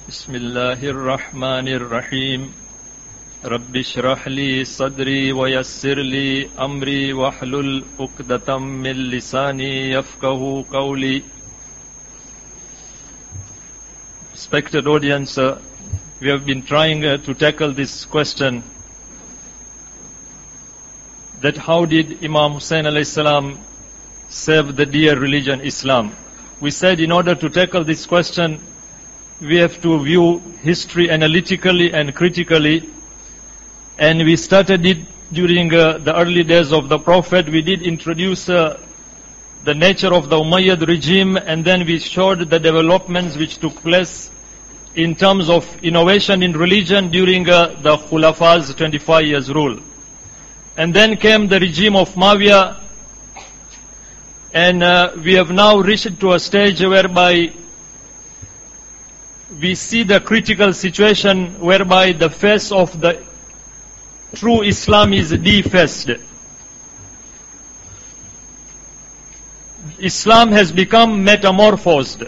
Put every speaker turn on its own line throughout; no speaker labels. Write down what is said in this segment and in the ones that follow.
بسم الله الرحمن الرحيم رب اشرح لي صدري ويسر لي أمري واحلل عقدة من لساني يفقهوا قولي. Respected audience, we have been trying to tackle this question that how did Imam Hussein alayhi salam save the dear religion Islam. We said in order to tackle this question we have to view history analytically and critically, and we started it during the early days of the Prophet. We did introduce the nature of the Umayyad regime, and then we showed the developments which took place in terms of innovation in religion during the Khulafa's 25 years rule. And then came the regime of Muawiyah, and we have now reached to a stage whereby we see the critical situation whereby the face of the true Islam is defaced. Islam has become metamorphosed.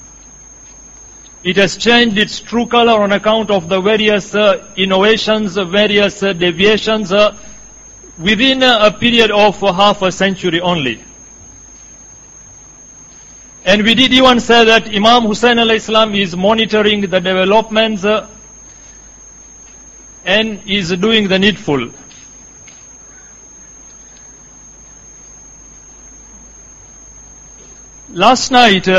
It has changed its true color on account of the various innovations, various deviations within a period of half a century only. And we did even say that Imam Hussein alayhi salam is monitoring the developments and is doing the needful. Last night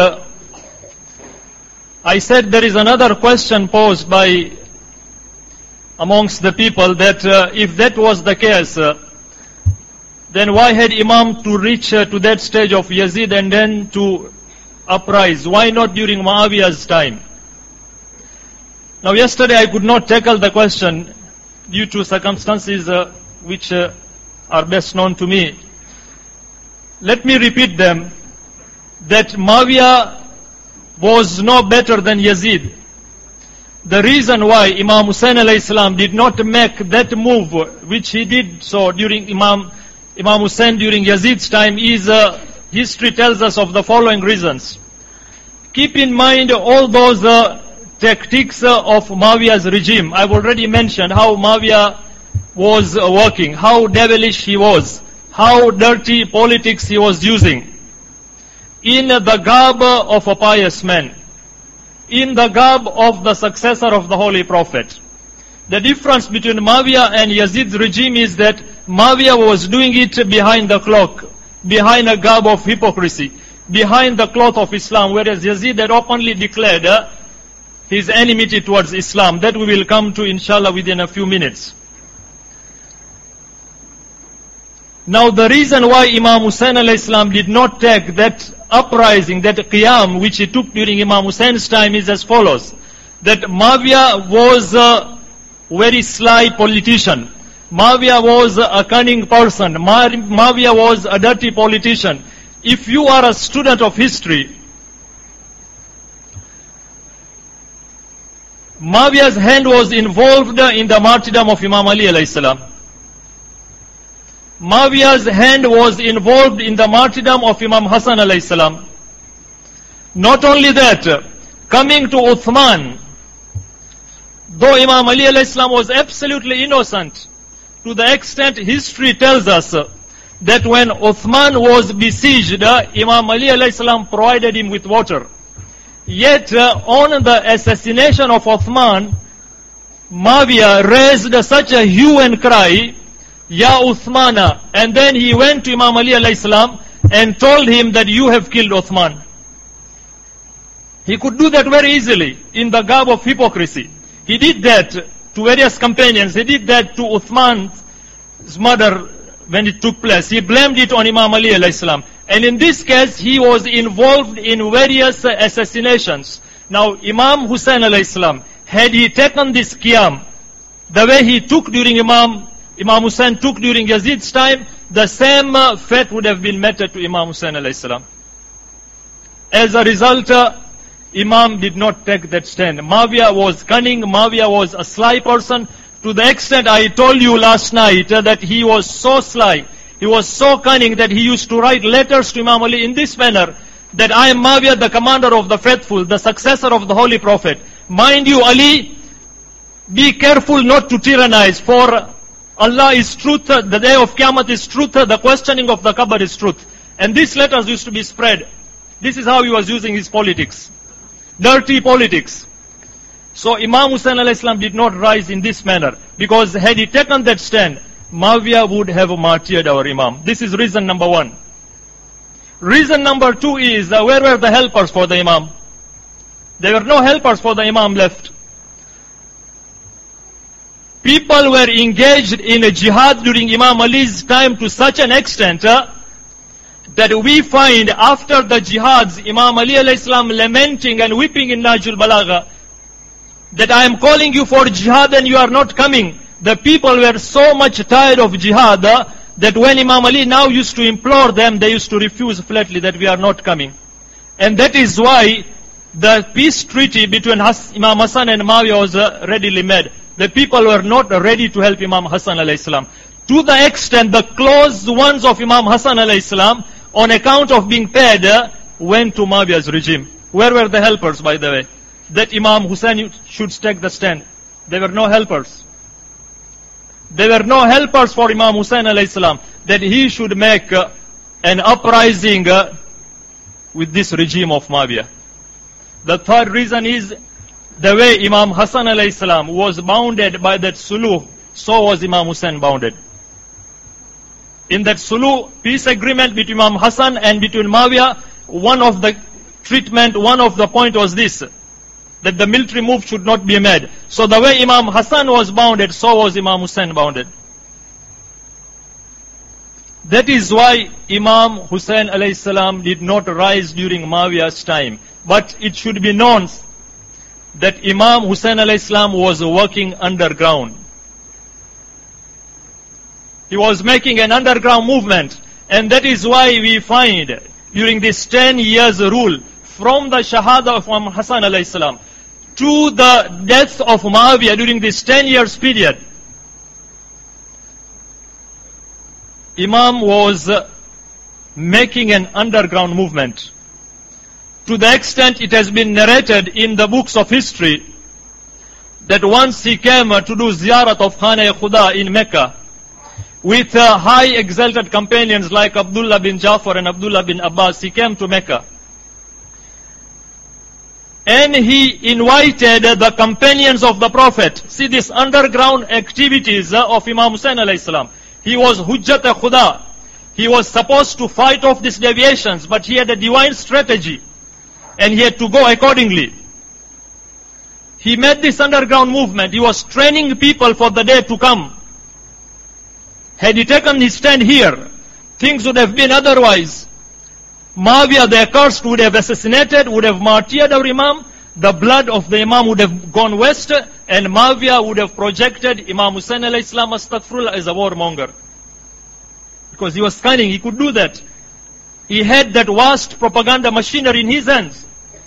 I said there is another question posed by amongst the people that if that was the case, then why had Imam to reach to that stage of Yazid and then to uprise? Why not during Muawiyah's time? Now yesterday I could not tackle the question due to circumstances which are best known to me. Let me repeat them. That Muawiyah was no better than Yazid. The reason why Imam Hussein alayhi salam did not make that move which he did so during Imam Hussein during Yazid's time is history tells us of the following reasons. Keep in mind all those tactics of Muawiyah's regime. I've already mentioned how Muawiyah was working, how devilish he was, how dirty politics he was using. In the garb of a pious man, in the garb of the successor of the Holy Prophet. The difference between Muawiyah and Yazid's regime is that Muawiyah was doing it behind the cloak, behind a garb of hypocrisy, behind the cloth of Islam, whereas Yazid had openly declared his enmity towards Islam. That we will come to inshallah within a few minutes. Now the reason why Imam Hussein alayhi salam did not take that uprising, that qiyam which he took during Imam Hussein's time is as follows. That Muawiyah was a very sly politician. Muawiyah was a cunning person. Muawiyah was a dirty politician. If you are a student of history, Muawiyah's hand was involved in the martyrdom of Imam Ali alayhi salam. Muawiyah's hand was involved in the martyrdom of Imam Hassan alayhi salam. Not only that, coming to Uthman, though Imam Ali alayhi salam was absolutely innocent, to the extent history tells us that when Uthman was besieged, Imam Ali alayhi salam provided him with water. Yet on the assassination of Uthman, Muawiyah raised such a hue and cry, Ya Uthmana, and then he went to Imam Ali alayhi salam and told him that you have killed Uthman. He could do that very easily in the garb of hypocrisy. He did that to various companions. He did that to Uthman's murder when it took place. He blamed it on Imam Ali alayhi salam. And in this case, he was involved in various assassinations. Now, Imam Hussein alayhi salam, had he taken this qiyam, the way he took during Imam Hussein took during Yazid's time, the same fate would have been meted to Imam Hussein alayhi salam. As a result, Imam did not take that stand. Muawiyah was cunning, Muawiyah was a sly person, to the extent I told you last night that he was so sly, he was so cunning that he used to write letters to Imam Ali in this manner, that I am Muawiyah, the commander of the faithful, the successor of the Holy Prophet. Mind you, Ali, be careful not to tyrannize, for Allah is truth, the day of Qiyamah is truth, the questioning of the Qabr is truth. And these letters used to be spread. This is how he was using his politics. Dirty politics. So Imam Hussain alayhi salam did not rise in this manner, because had he taken that stand, Muawiyah would have martyred our Imam. This is reason number one. Reason number two is, where were the helpers for the Imam? There were no helpers for the Imam left. People were engaged in a jihad during Imam Ali's time to such an extent that we find after the jihads, Imam Ali alayhi salam lamenting and weeping in Nahjul Balagha, that I am calling you for jihad and you are not coming. The people were so much tired of jihad that when Imam Ali now used to implore them, they used to refuse flatly that we are not coming. And that is why the peace treaty between Imam Hassan and Muawiyah was readily made. The people were not ready to help Imam Hassan alayhi salam. To the extent the close ones of Imam Hassan alayhi salam, on account of being paid, went to Muawiyah's regime. Where were the helpers, by the way? That Imam Hussain should take the stand. There were no helpers. There were no helpers for Imam Hussain alayhi salam, that he should make an uprising with this regime of Muawiyah. The third reason is the way Imam Hassan alayhi salam was bounded by that suluh, so was Imam Hussain bounded. In that suluh, peace agreement between Imam Hassan and between Muawiyah, one of the point was this, that the military move should not be made. So the way Imam Hassan was bounded, so was Imam Hussain bounded. That is why Imam Hussain alayhi salam did not rise during Muawiyah's time. But it should be known that Imam Hussain alayhi salam was working underground. He was making an underground movement. And that is why we find during this 10 years rule, from the Shahada of Imam Hassan alayhi salam to the death of Muawiyah during this 10 years period, Imam was making an underground movement. To the extent it has been narrated in the books of history that once he came to do ziyarat of Khana Khuda in Mecca with high exalted companions like Abdullah bin Jafar and Abdullah bin Abbas. He came to Mecca and he invited the companions of the Prophet. See this underground activities of Imam Hussain alayhi salam. He was Hujjat Khuda. He was supposed to fight off these deviations, but he had a divine strategy and he had to go accordingly. He made this underground movement. He was training people for the day to come. Had he taken his stand here, things would have been otherwise. Muawiyah, the accursed, would have assassinated, would have martyred our Imam. The blood of the Imam would have gone west, and Muawiyah would have projected Imam Hussain alayhi salam astaghfirullah as a warmonger. Because he was cunning, he could do that. He had that vast propaganda machinery in his hands.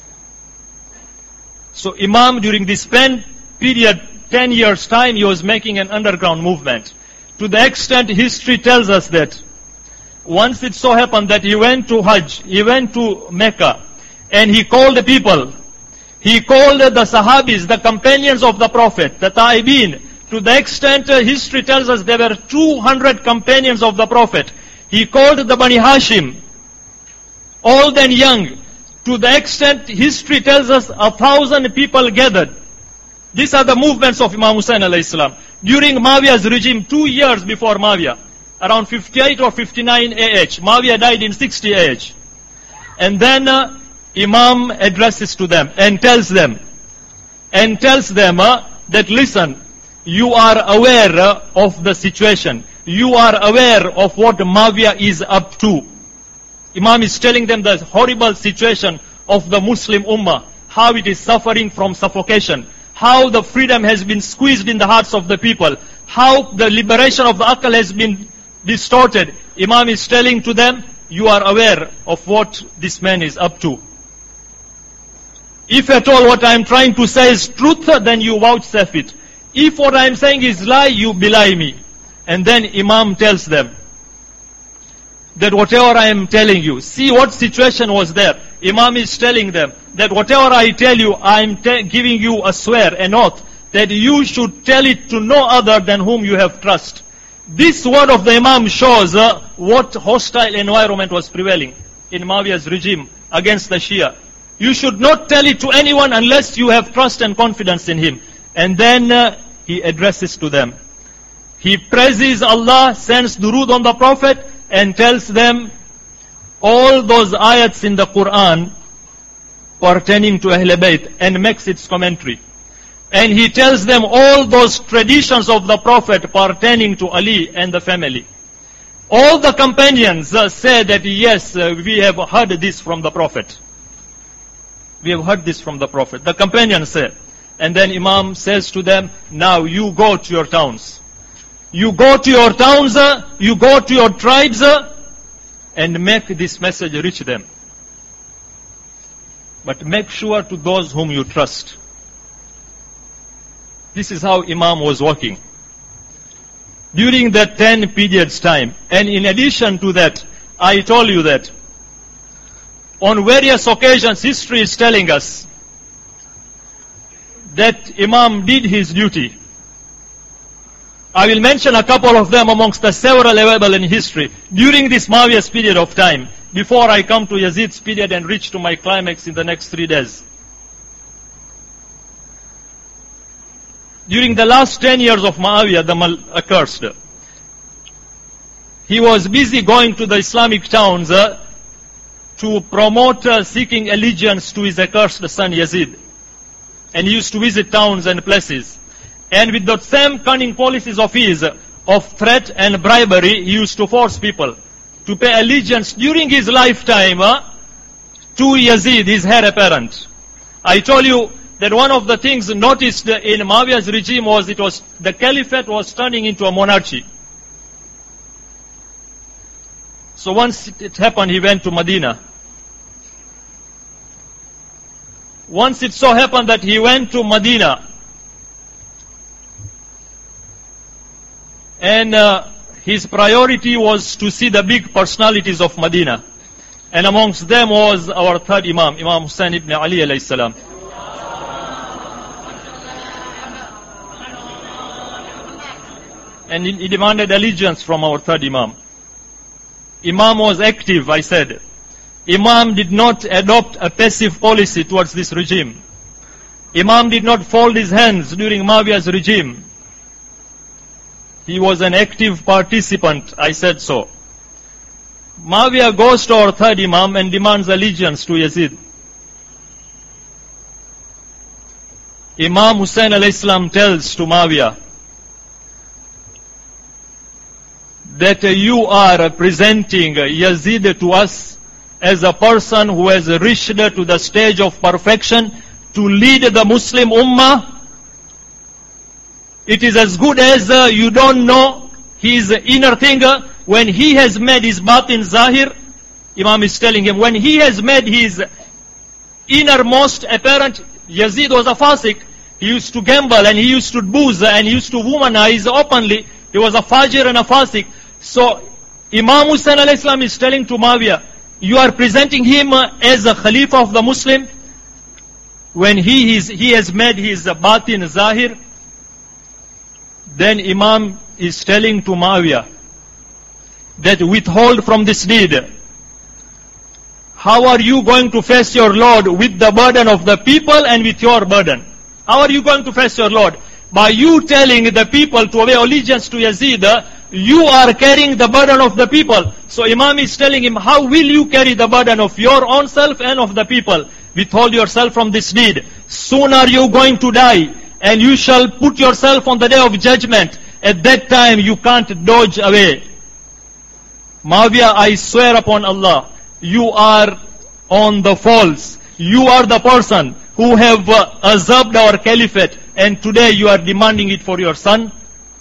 So Imam, during this period, 10 years time, he was making an underground movement. To the extent history tells us that once it so happened that he went to Hajj, he went to Mecca, and he called the people. He called the Sahabis, the companions of the Prophet, the Ta'ibin. To the extent history tells us there were 200 companions of the Prophet. He called the Bani Hashim, old and young. To the extent history tells us 1,000 people gathered. These are the movements of Imam Hussain alayhi salam. During Muawiyah's regime, 2 years before Muawiyah, around 58 or 59 AH. Muawiyah died in 60 AH. And then Imam addresses to them and tells them that listen, you are aware of the situation. You are aware of what Muawiyah is up to. Imam is telling them the horrible situation of the Muslim Ummah, how it is suffering from suffocation, how the freedom has been squeezed in the hearts of the people, how the liberation of the Aql has been distorted. Imam is telling to them, you are aware of what this man is up to. If at all what I am trying to say is truth, then you vouchsafe it. If what I am saying is lie, you belie me. And then Imam tells them that whatever I am telling you, see what situation was there. Imam is telling them that whatever I tell you, I am giving you a swear, an oath, that you should tell it to no other than whom you have trust. This word of the Imam shows what hostile environment was prevailing in Muawiyah's regime against the Shia. You should not tell it to anyone unless you have trust and confidence in him. And then he addresses to them. He praises Allah, sends durood on the Prophet, and tells them all those ayats in the Quran pertaining to Ahl Bayt, and makes its commentary. And he tells them all those traditions of the Prophet pertaining to Ali and the family. All the companions say that yes, we have heard this from the Prophet. We have heard this from the Prophet. The companions say. And then Imam says to them, now you go to your towns. You go to your towns, you go to your tribes, and make this message reach them. But make sure to those whom you trust. This is how Imam was working during that 10 periods time. And in addition to that, I told you that on various occasions, history is telling us that Imam did his duty. I will mention a couple of them amongst the several available in history during this Muawiyah's period of time, before I come to Yazid's period and reach to my climax in the next 3 days. During the last 10 years of Muawiyah, the accursed, he was busy going to the Islamic towns to promote seeking allegiance to his accursed son Yazid. And he used to visit towns and places. And with the same cunning policies of his, of threat and bribery, he used to force people to pay allegiance during his lifetime to Yazid, his heir apparent. I told you that one of the things noticed in Muawiyah's regime was the caliphate was turning into a monarchy. So once it happened, he went to Medina. Once it so happened that he went to Medina, and his priority was to see the big personalities of Medina. And amongst them was our third Imam, Imam Hussain ibn Ali alayhi salam. And he demanded allegiance from our third Imam. Imam was active, I said. Imam did not adopt a passive policy towards this regime. Imam did not fold his hands during Muawiyah's regime. He was an active participant, I said so. Muawiyah goes to our third Imam and demands allegiance to Yazid. Imam Hussain alayhi salam tells to Muawiyah that you are presenting Yazid to us as a person who has reached to the stage of perfection to lead the Muslim Ummah. It is as good as you don't know his inner thing. When he has made his batin zahir, Imam is telling him, when he has made his innermost apparent, Yazid was a fasik. He used to gamble and he used to booze and he used to womanize openly. He was a fajir and a fasik. So Imam Hussain alayhi salam is telling to Muawiyah, you are presenting him as a Khalifa of the Muslim when he has made his batin zahir. Then Imam is telling to Muawiyah that withhold from this deed. How are you going to face your Lord with the burden of the people and with your burden? How are you going to face your Lord? By you telling the people to obey allegiance to Yazid, you are carrying the burden of the people. So Imam is telling him, how will you carry the burden of your own self and of the people? Withhold yourself from this deed. Soon are you going to die, and you shall put yourself on the day of judgment. At that time you can't dodge away. Muawiyah, I swear upon Allah, you are on the false. You are the person who have usurped our caliphate, and today you are demanding it for your son.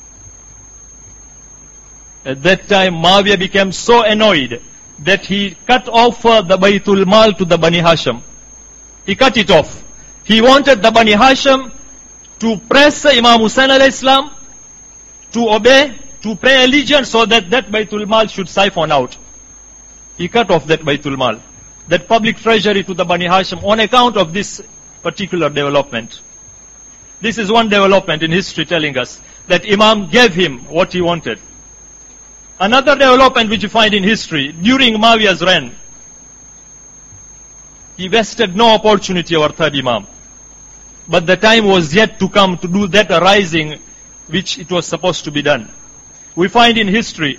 At that time, Muawiyah became so annoyed that he cut off the Baytul Mal to the Bani Hashim. He cut it off. He wanted the Bani Hashim to press Imam Hussain alayhi salam to obey, to pay allegiance, so that Baytul Mal should siphon out. He cut off that Baytul Mal. that public treasury to the Bani Hashim on account of this particular development. This is one development in history telling us that Imam gave him what he wanted. Another development which you find in history, during Muawiyah's reign, he wasted no opportunity, our third Imam. But the time was yet to come to do that rising which it was supposed to be done. We find in history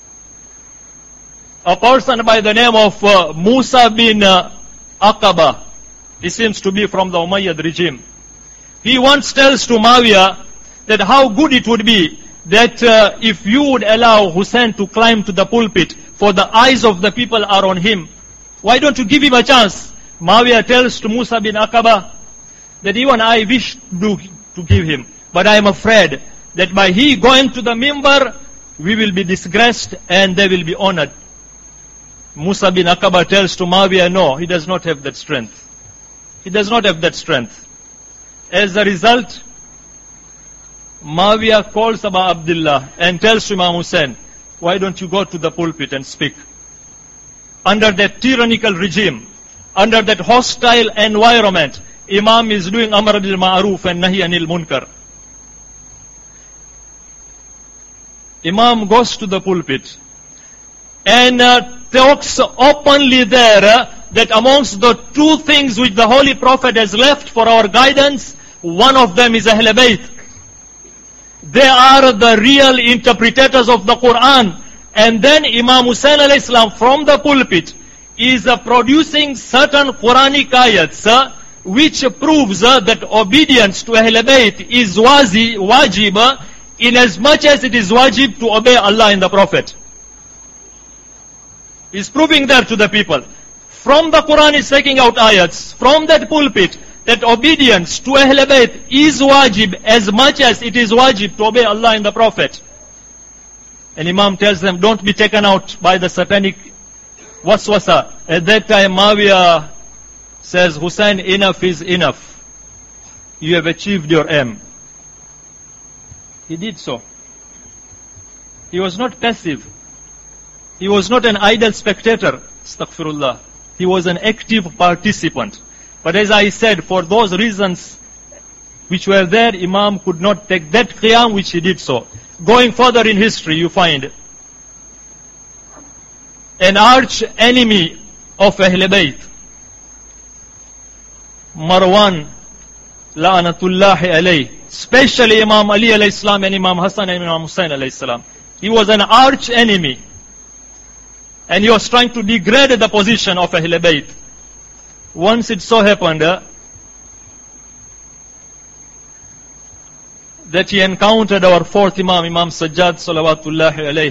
a person by the name of Musa bin Aqaba. He seems to be from the Umayyad regime. He once tells to Muawiyah that how good it would be that if you would allow Hussein to climb to the pulpit, for the eyes of the people are on him. Why don't you give him a chance? Muawiyah tells to Musa bin Aqaba that even I wish to give him, but I am afraid that by he going to the mimbar, we will be disgraced and they will be honored. Musa bin Aqaba tells to Muawiyah, no, he does not have that strength. He does not have that strength. As a result, Muawiyah calls Abu Abdullah and tells to Imam Hussein, why don't you go to the pulpit and speak? Under that tyrannical regime, under that hostile environment, Imam is doing Amr bil Ma'ruf and Nahi anil Munkar. Imam goes to the pulpit and talks openly there that amongst the two things which the Holy Prophet has left for our guidance, one of them is Ahl Bayt. They are the real interpreters of the Quran. And then Imam Hussein alayhi salam from the pulpit is producing certain Quranic ayats which proves that obedience to Ahl Bayt is wajib in as much as it is wajib to obey Allah and the Prophet. He's proving that to the people. From the Quran is taking out ayats, from that pulpit, that obedience to Ahl Bayt is wajib as much as it is wajib to obey Allah and the Prophet. And Imam tells them, don't be taken out by the satanic waswasa. At that time, Muawiyah says, Hussein, enough is enough. You have achieved your aim. He did so. He was not passive. He was not an idle spectator. Astaghfirullah. He was an active participant. But as I said, for those reasons which were there, Imam could not take that qiyam which he did so. Going further in history, you find an arch enemy of Ahl Bayt, Marwan, la'anatullahi alayh, especially Imam Ali alayhi salam and Imam Hassan and Imam Hussain alayhi salam. He was an arch enemy. And he was trying to degrade the position of Ahl Bayt. Once it so happened that he encountered our fourth Imam, Imam Sajjad salawatullahi alayh.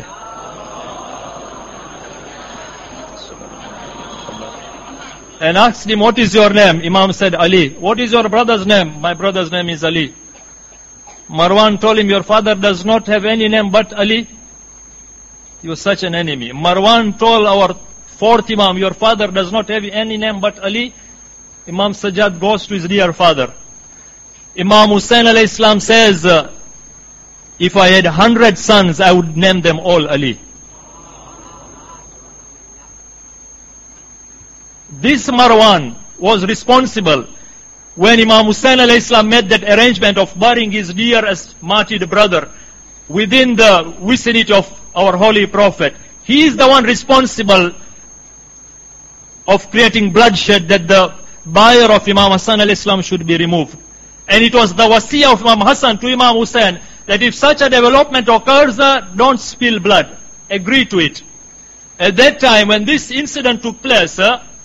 And asked him, what is your name? Imam said, Ali. What is your brother's name? My brother's name is Ali. Marwan told him, your father does not have any name but Ali. He was such an enemy. Marwan told our fourth Imam, your father does not have any name but Ali. Imam Sajjad goes to his dear father. Imam Hussain alayhi salam says, if I had 100 sons, I would name them all Ali. This Marwan was responsible when Imam Hussain alayhi salam made that arrangement of burying his dearest martyred brother within the vicinity of our holy Prophet. He is the one responsible of creating bloodshed, that the bier of Imam Hassan alayhi salam should be removed. And it was the wasiyah of Imam Hassan to Imam Hussain that if such a development occurs, don't spill blood. Agree to it. At that time, when this incident took place,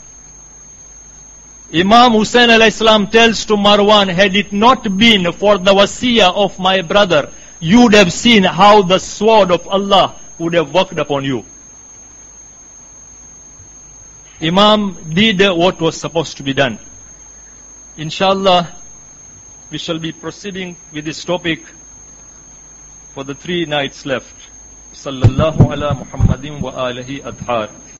Imam Hussain alayhi salam tells to Marwan, had it not been for the wasiyah of my brother, you would have seen how the sword of Allah would have worked upon you. Imam did what was supposed to be done. Inshallah, we shall be proceeding with this topic for the 3 nights left. Sallallahu ala Muhammadin wa alihi adhar.